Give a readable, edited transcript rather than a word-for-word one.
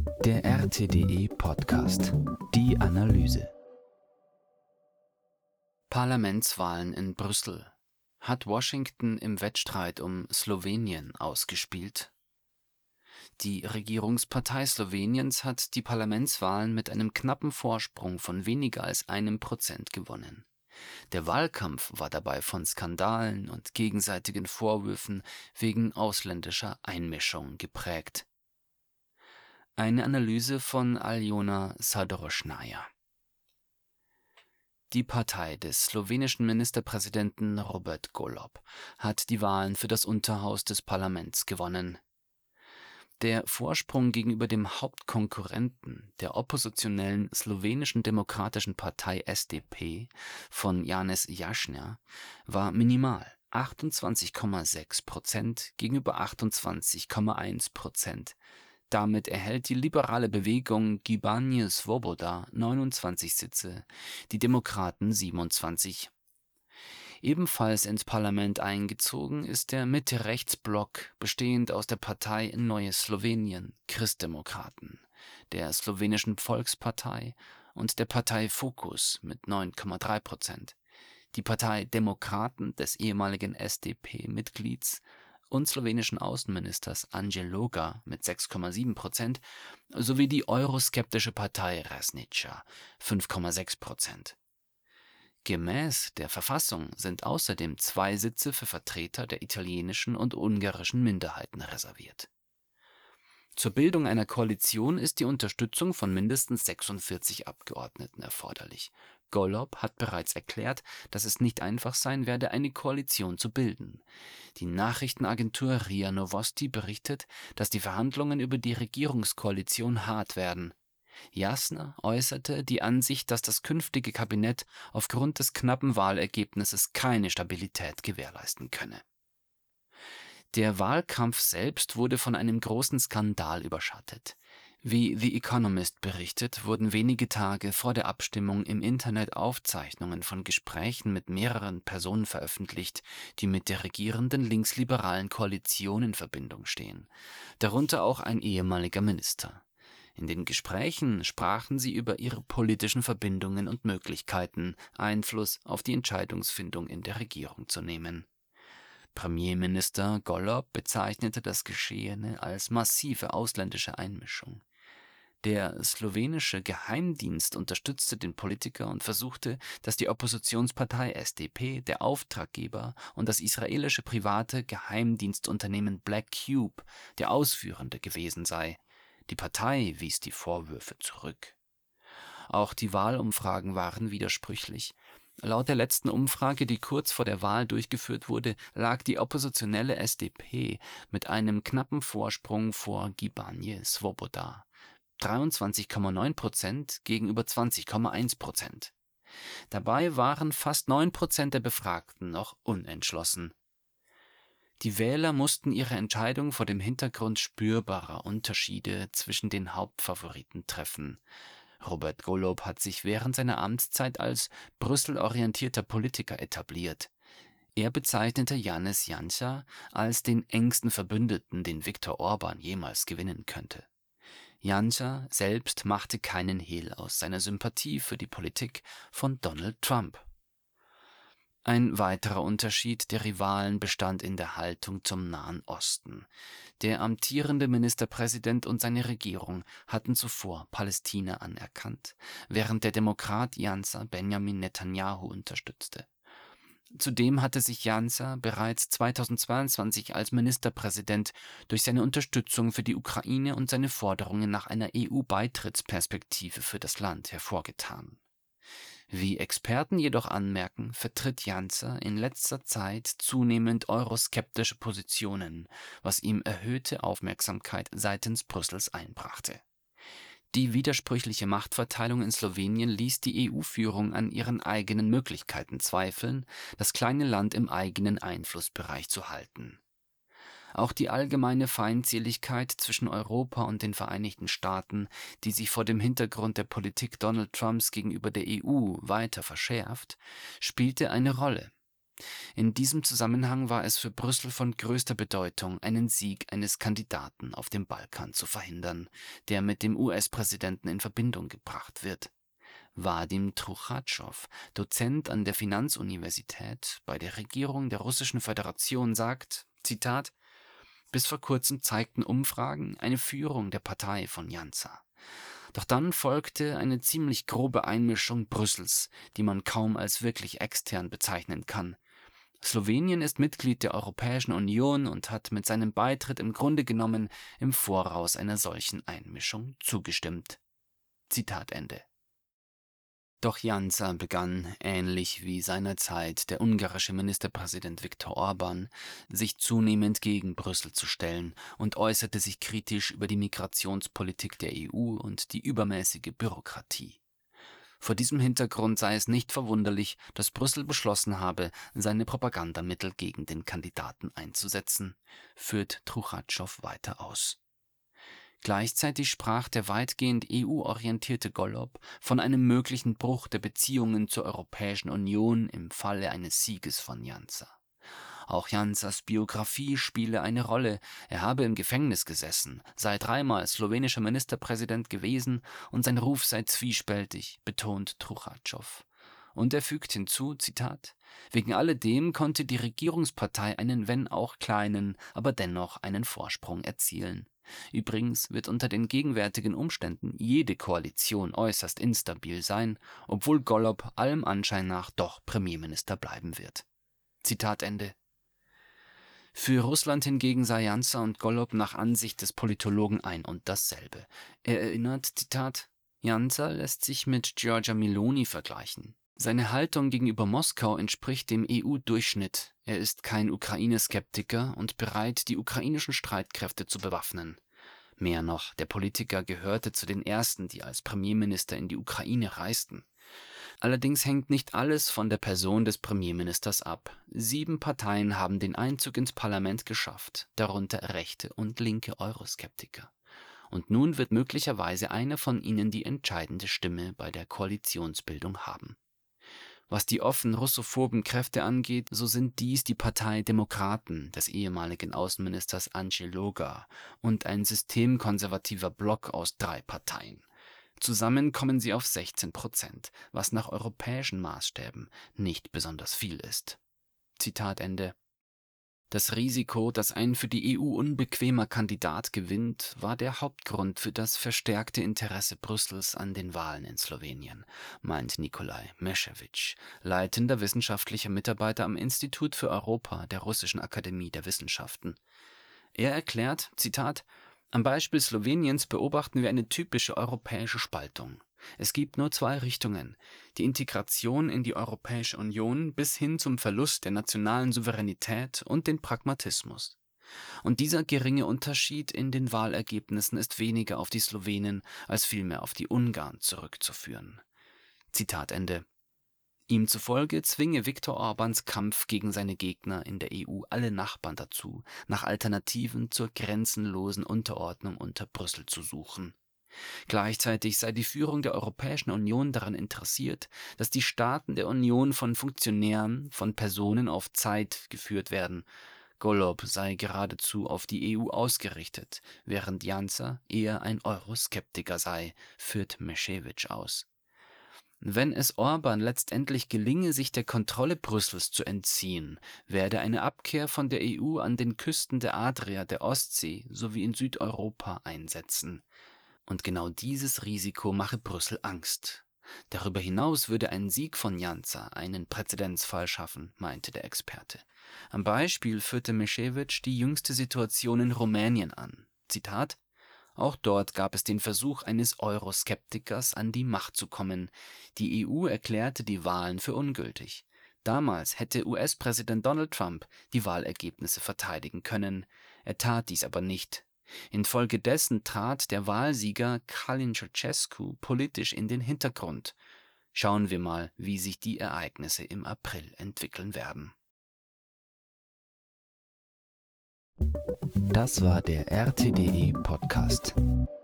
Der RTDE Podcast. Die Analyse. Parlamentswahlen in Brüssel. Hat Washington im Wettstreit um Slowenien ausgespielt? Die Regierungspartei Sloweniens hat die Parlamentswahlen mit einem knappen Vorsprung von weniger als 1% gewonnen. Der Wahlkampf war dabei von Skandalen und gegenseitigen Vorwürfen wegen ausländischer Einmischung geprägt. Eine Analyse von Aljona Sadorošnjaja. Die Partei des slowenischen Ministerpräsidenten Robert Golob hat die Wahlen für das Unterhaus des Parlaments gewonnen. Der Vorsprung gegenüber dem Hauptkonkurrenten der oppositionellen slowenischen Demokratischen Partei SDP von Janez Janša war minimal, 28,6% gegenüber 28,1%. Damit erhält die liberale Bewegung Gibanje Svoboda 29 Sitze, die Demokraten 27. Ebenfalls ins Parlament eingezogen ist der Mitte-Rechts-Block, bestehend aus der Partei Neues Slowenien, Christdemokraten, der Slowenischen Volkspartei und der Partei Fokus mit 9,3%, die Partei Demokraten des ehemaligen SDP-Mitglieds und slowenischen Außenministers Anže Logar mit 6,7% sowie die euroskeptische Partei Resnica 5,6%. Gemäß der Verfassung sind außerdem 2 Sitze für Vertreter der italienischen und ungarischen Minderheiten reserviert. Zur Bildung einer Koalition ist die Unterstützung von mindestens 46 Abgeordneten erforderlich. Golob hat bereits erklärt, dass es nicht einfach sein werde, eine Koalition zu bilden. Die Nachrichtenagentur RIA Novosti berichtet, dass die Verhandlungen über die Regierungskoalition hart werden. Jasna äußerte die Ansicht, dass das künftige Kabinett aufgrund des knappen Wahlergebnisses keine Stabilität gewährleisten könne. Der Wahlkampf selbst wurde von einem großen Skandal überschattet. Wie The Economist berichtet, wurden wenige Tage vor der Abstimmung im Internet Aufzeichnungen von Gesprächen mit mehreren Personen veröffentlicht, die mit der regierenden linksliberalen Koalition in Verbindung stehen, darunter auch ein ehemaliger Minister. In den Gesprächen sprachen sie über ihre politischen Verbindungen und Möglichkeiten, Einfluss auf die Entscheidungsfindung in der Regierung zu nehmen. Premierminister Golob bezeichnete das Geschehene als massive ausländische Einmischung. Der slowenische Geheimdienst unterstützte den Politiker und versuchte, dass die Oppositionspartei SDP der Auftraggeber und das israelische private Geheimdienstunternehmen Black Cube der Ausführende gewesen sei. Die Partei wies die Vorwürfe zurück. Auch die Wahlumfragen waren widersprüchlich. Laut der letzten Umfrage, die kurz vor der Wahl durchgeführt wurde, lag die oppositionelle SDP mit einem knappen Vorsprung vor Gibanje Svoboda, 23,9% gegenüber 20,1%. Dabei waren fast 9% der Befragten noch unentschlossen. Die Wähler mussten ihre Entscheidung vor dem Hintergrund spürbarer Unterschiede zwischen den Hauptfavoriten treffen. Robert Golob hat sich während seiner Amtszeit als Brüssel-orientierter Politiker etabliert. Er bezeichnete Janez Janša als den engsten Verbündeten, den Viktor Orban jemals gewinnen könnte. Janša selbst machte keinen Hehl aus seiner Sympathie für die Politik von Donald Trump. Ein weiterer Unterschied der Rivalen bestand in der Haltung zum Nahen Osten. Der amtierende Ministerpräsident und seine Regierung hatten zuvor Palästina anerkannt, während der Demokrat Janša Benjamin Netanjahu unterstützte. Zudem hatte sich Janša bereits 2022 als Ministerpräsident durch seine Unterstützung für die Ukraine und seine Forderungen nach einer EU-Beitrittsperspektive für das Land hervorgetan. Wie Experten jedoch anmerken, vertritt Janša in letzter Zeit zunehmend euroskeptische Positionen, was ihm erhöhte Aufmerksamkeit seitens Brüssels einbrachte. Die widersprüchliche Machtverteilung in Slowenien ließ die EU-Führung an ihren eigenen Möglichkeiten zweifeln, das kleine Land im eigenen Einflussbereich zu halten. Auch die allgemeine Feindseligkeit zwischen Europa und den Vereinigten Staaten, die sich vor dem Hintergrund der Politik Donald Trumps gegenüber der EU weiter verschärft, spielte eine Rolle. In diesem Zusammenhang war es für Brüssel von größter Bedeutung, einen Sieg eines Kandidaten auf dem Balkan zu verhindern, der mit dem US-Präsidenten in Verbindung gebracht wird. Wadim Truchatschow, Dozent an der Finanzuniversität bei der Regierung der Russischen Föderation, sagt, Zitat: Bis vor kurzem zeigten Umfragen eine Führung der Partei von Janša. Doch dann folgte eine ziemlich grobe Einmischung Brüssels, die man kaum als wirklich extern bezeichnen kann. Slowenien ist Mitglied der Europäischen Union und hat mit seinem Beitritt im Grunde genommen im Voraus einer solchen Einmischung zugestimmt. Zitat Ende. Doch Janša begann, ähnlich wie seinerzeit der ungarische Ministerpräsident Viktor Orbán, sich zunehmend gegen Brüssel zu stellen und äußerte sich kritisch über die Migrationspolitik der EU und die übermäßige Bürokratie. Vor diesem Hintergrund sei es nicht verwunderlich, dass Brüssel beschlossen habe, seine Propagandamittel gegen den Kandidaten einzusetzen, führt Truchatschow weiter aus. Gleichzeitig sprach der weitgehend EU-orientierte Golob von einem möglichen Bruch der Beziehungen zur Europäischen Union im Falle eines Sieges von Janša. Auch Janšas Biografie spiele eine Rolle. Er habe im Gefängnis gesessen, sei 3-mal slowenischer Ministerpräsident gewesen und sein Ruf sei zwiespältig, betont Truchatschow. Und er fügt hinzu, Zitat: Wegen alledem konnte die Regierungspartei einen, wenn auch kleinen, aber dennoch einen Vorsprung erzielen. Übrigens wird unter den gegenwärtigen Umständen jede Koalition äußerst instabil sein, obwohl Golob allem Anschein nach doch Premierminister bleiben wird. Zitat Ende. Für Russland hingegen sei Janša und Golob nach Ansicht des Politologen ein und dasselbe. Er erinnert, Zitat: Janša lässt sich mit Giorgia Meloni vergleichen. Seine Haltung gegenüber Moskau entspricht dem EU-Durchschnitt. Er ist kein Ukraine-Skeptiker und bereit, die ukrainischen Streitkräfte zu bewaffnen. Mehr noch, der Politiker gehörte zu den ersten, die als Premierminister in die Ukraine reisten. Allerdings hängt nicht alles von der Person des Premierministers ab. 7 Parteien haben den Einzug ins Parlament geschafft, darunter rechte und linke Euroskeptiker. Und nun wird möglicherweise einer von ihnen die entscheidende Stimme bei der Koalitionsbildung haben. Was die offen russophoben Kräfte angeht, so sind dies die Partei Demokraten des ehemaligen Außenministers Andrzej Loga und ein systemkonservativer Block aus 3 Parteien. Zusammen kommen sie auf 16%, was nach europäischen Maßstäben nicht besonders viel ist. Zitat Ende. Das Risiko, dass ein für die EU unbequemer Kandidat gewinnt, war der Hauptgrund für das verstärkte Interesse Brüssels an den Wahlen in Slowenien, meint Nikolai Mešević, leitender wissenschaftlicher Mitarbeiter am Institut für Europa der Russischen Akademie der Wissenschaften. Er erklärt, Zitat: Am Beispiel Sloweniens beobachten wir eine typische europäische Spaltung. Es gibt nur 2 Richtungen: die Integration in die Europäische Union bis hin zum Verlust der nationalen Souveränität und den Pragmatismus. Und dieser geringe Unterschied in den Wahlergebnissen ist weniger auf die Slowenen als vielmehr auf die Ungarn zurückzuführen. Zitat Ende. Ihm zufolge zwinge Viktor Orbáns Kampf gegen seine Gegner in der EU alle Nachbarn dazu, nach Alternativen zur grenzenlosen Unterordnung unter Brüssel zu suchen. Gleichzeitig sei die Führung der Europäischen Union daran interessiert, dass die Staaten der Union von Funktionären, von Personen auf Zeit geführt werden. Golob sei geradezu auf die EU ausgerichtet, während Janša eher ein Euroskeptiker sei, führt Mešević aus. Wenn es Orbán letztendlich gelinge, sich der Kontrolle Brüssels zu entziehen, werde eine Abkehr von der EU an den Küsten der Adria, der Ostsee sowie in Südeuropa einsetzen. Und genau dieses Risiko mache Brüssel Angst. Darüber hinaus würde ein Sieg von Janša einen Präzedenzfall schaffen, meinte der Experte. Am Beispiel führte Mešević die jüngste Situation in Rumänien an. Zitat: Auch dort gab es den Versuch eines Euroskeptikers, an die Macht zu kommen. Die EU erklärte die Wahlen für ungültig. Damals hätte US-Präsident Donald Trump die Wahlergebnisse verteidigen können. Er tat dies aber nicht. Infolgedessen trat der Wahlsieger Călin Ceaușescu politisch in den Hintergrund. Schauen wir mal, wie sich die Ereignisse im April entwickeln werden. Das war der RTDE Podcast.